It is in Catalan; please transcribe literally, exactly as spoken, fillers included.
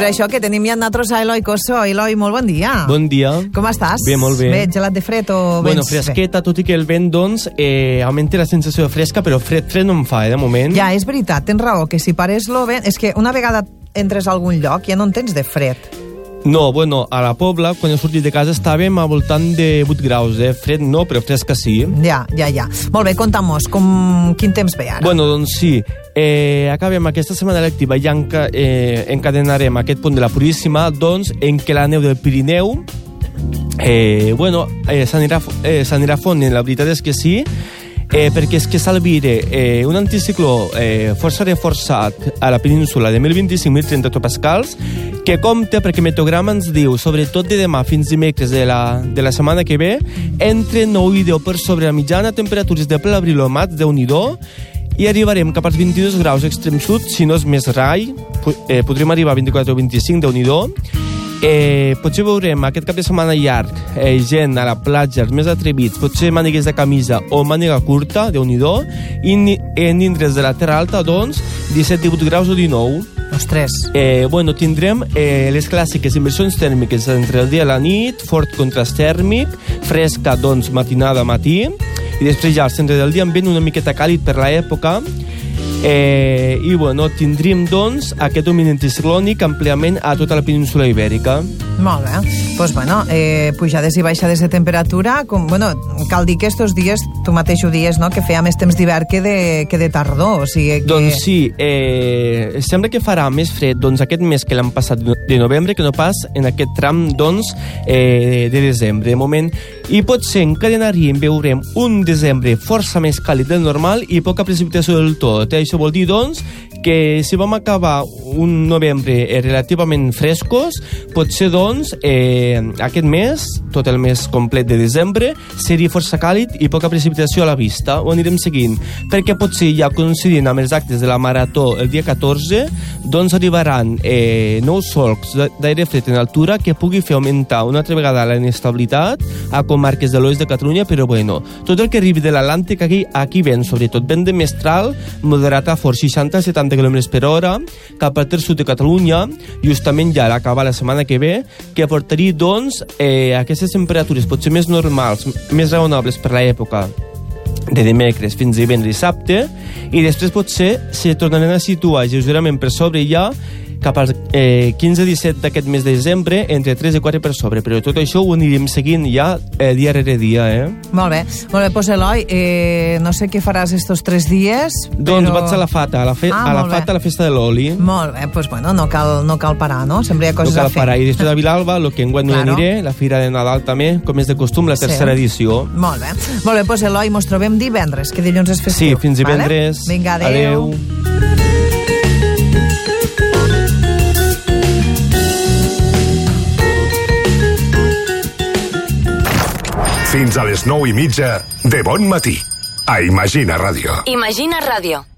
Per això que tenim ja nosaltres a Eloi Cosso. Eloi, molt bon dia. Bon dia. Com estàs? Bé, molt bé. Bé, gelat de fred o Bueno, vens fresqueta, tot i que el vent, doncs, eh, augmenta la sensació de fresca, però fred, fred no em fa, eh, de moment. Ja, és veritat, tens raó, que si parés lo vent... És que una vegada entres a algun lloc ja no en tens de fred. No, bueno, a la Pobla, quan he sortit de casa, estàvem al voltant de vuit graus, eh? Fred no, però fresca sí. Ja, ja, ja. Molt bé, conta'm-nos, com... quin temps ve ara? Bueno, doncs sí, eh, acabem aquesta setmana lectiva i enca, eh, encadenarem aquest punt de la Puríssima, doncs, en què la neu del Pirineu eh, bueno, eh, s'anirà eh, s'anirà fonent, la veritat és que sí, Eh, perquè és que s'alvira eh, un anticicló eh, força reforçat a la península de mil vint-i-cinc mil trenta hectopascals que compta, perquè Meteograma ens diu, sobretot de demà fins dimecres de la, de la setmana que ve, entre nou i deu per sobre la mitjana, temperatures de ple abril o maig, Déu-n'hi-do, i arribarem cap als vint-i-dos graus extrem sud, si no és més rai, eh, podrem arribar a vint-i-quatre o vint-i-cinc, Déu-n'hi-do. Eh, potser veurem aquest cap de setmana llarg eh, gent a la platja, els més atrevits, potser mànigues de camisa o màniga curta, Déu-n'hi-do, i en indrets de la Terra Alta, doncs, disset, divuit graus o dinou. Ostres. Eh, bueno, tindrem eh, les clàssiques inversions tèrmiques entre el dia i la nit, fort contrast tèrmic, fresca, doncs, matinada, matí, i després ja al centre del dia amb vent una miqueta càlid per l'època. Eh, i bueno, tindríem doncs aquest domini anticiclònic àmpliament a tota la península ibèrica. Molt bé, doncs pues, bueno, eh, pujades i baixades de temperatura, com, bueno, cal dir que estos dies, tu mateix ho dies, no?, que feia més temps d'hivern que, de, que de tardor, o sigui que... Doncs sí, eh, sembla que farà més fred doncs, aquest mes que l'han passat de novembre que no pas en aquest tram doncs, eh, de desembre, de moment, i potser encadenaríem, veurem un desembre força més càlid del normal i poca precipitació del tot. Això vol dir, doncs, que si vam acabar un novembre eh, relativament frescos, potser, doncs, eh, aquest mes, tot el mes complet de desembre, seria força càlid i poca precipitació a la vista. Ho anirem seguint, perquè potser ja coincidint amb els actes de la Marató el dia catorze, doncs arribaran eh, nous solcs d'aire fred en altura que pugui fer augmentar una altra vegada la inestabilitat a comarques de l'oest de Catalunya, però bueno, tot el que arribi de l'Atlàntic aquí, aquí ven, sobretot vent de mestral, moderat a fort, seixanta a setanta quilòmetres per hora, cap al terç sud de Catalunya, justament ja l'acabar la setmana que ve, que aportaria, doncs, eh, aquestes temperatures potser més normals, més raonables per l'època de dimecres fins a divendres i dissabte, i després potser se tornaran a situar lleugerament per sobre ja cap als eh, quinze a disset d'aquest mes de desembre, entre tres i quatre per sobre. Però tot això ho anirem seguint ja eh, dia rere dia, eh? Molt bé. Molt bé, doncs Eloi, eh, no sé què faràs estos tres dies, Doncs però... vaig a la Fata, a la, fe ah, a la Fata, a la festa de l'oli. Molt bé, doncs bueno, no cal, no cal parar, no? Sempre hi ha coses no cal a fer. parar. I després a Vilalba, el que enguany no claro. aniré, la Fira de Nadal també, com és de costum, la tercera sí. edició. Molt bé. Molt bé, doncs Eloi, mos trobem divendres, que dilluns és festiu. Sí, fins divendres. Vale? Vinga, adeu. adeu. Fins a les nou i mitja de Bon Matí. A Imagina Ràdio. Imagina Ràdio.